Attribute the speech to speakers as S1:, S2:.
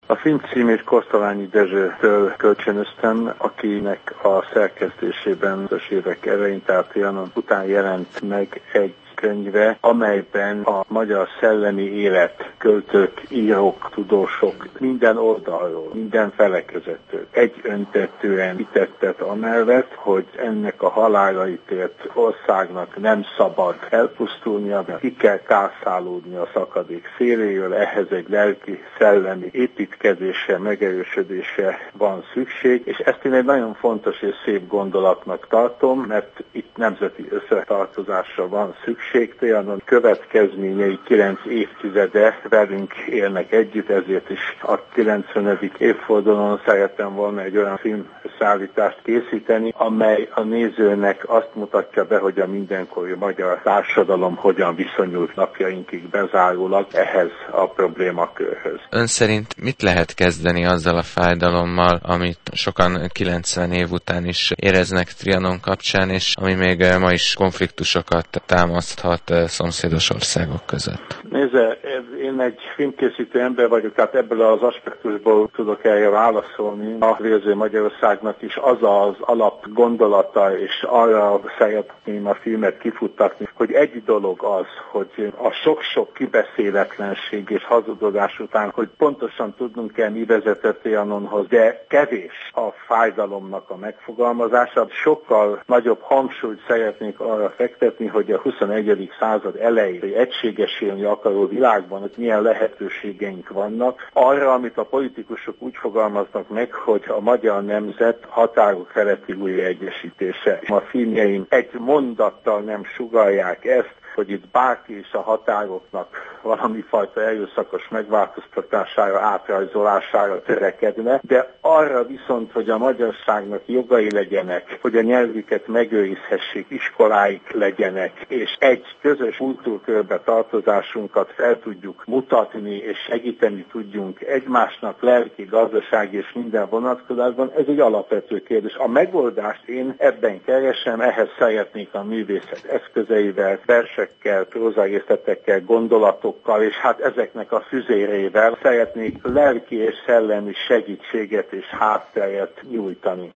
S1: A film címét Kosztolányi Dezsőtől kölcsönöztem, akinek a szerkesztésében az évek elején, tehát Trianon után jelent meg egy könyve, amelyben a magyar szellemi élet, költők, írók, tudósok minden oldalról, minden felekezettől egyöntetően hitettet amellett, hogy ennek a halálra ítélt országnak nem szabad elpusztulnia, mert ki kell kászálódni a szakadék széléről, ehhez egy lelki, szellemi építkezése, megerősödése van szükség, és ezt én egy nagyon fontos és szép gondolatnak tartom, mert itt nemzeti összetartozásra van szükség. Trianon következményei 9 évtizede velünk élnek együtt, ezért is a 90. évfordulón szerettem volna egy olyan filmszállítást készíteni, amely a nézőnek azt mutatja be, hogy a mindenkori magyar társadalom hogyan viszonyult napjainkig bezárólag ehhez a problémakörhöz.
S2: Ön szerint mit lehet kezdeni azzal a fájdalommal, amit sokan 90 év után is éreznek Trianon kapcsán, és ami még ma is konfliktusokat támaszt szomszédos országok között?
S1: Nézze, én egy filmkészítő ember vagyok, tehát ebből az aspektusból tudok erre válaszolni. A Vérző Magyarországnak is az az alap gondolata, és arra szeretném a filmet kifuttatni, hogy egy dolog az, hogy a sok-sok kibeszéletlenség és hazudozás után, hogy pontosan tudnunk kell, mi vezetett Trianonhoz, de kevés a fájdalomnak a megfogalmazása. Sokkal nagyobb hangsúlyt szeretnék arra fektetni, hogy a 21. század elején, hogy egységesülni akaró világban, hogy milyen lehetőségeink vannak, arra, amit a politikusok úgy fogalmaznak meg, hogy a magyar nemzet határok feletti újraegyesítése. A filmjeim egy mondattal nem sugallják ezt, hogy itt bárki is a határoknak valami fajta erőszakos megváltoztatására, átrajzolására törekedne, de arra viszont, hogy a magyarságnak jogai legyenek, hogy a nyelvüket megőrizhessék, iskoláik legyenek, és egy közös kultúrkörbe tartozásunkat fel tudjuk mutatni, és segíteni tudjunk egymásnak lelki, gazdasági és minden vonatkozásban, ez egy alapvető kérdés. A megoldást én ebben keresem, ehhez szeretnék a művészet eszközeivel, versekkel, prózarészletekkel, gondolatokkal, és hát ezeknek a füzérével szeretnék lelki és szellemi segítséget és hátteret nyújtani.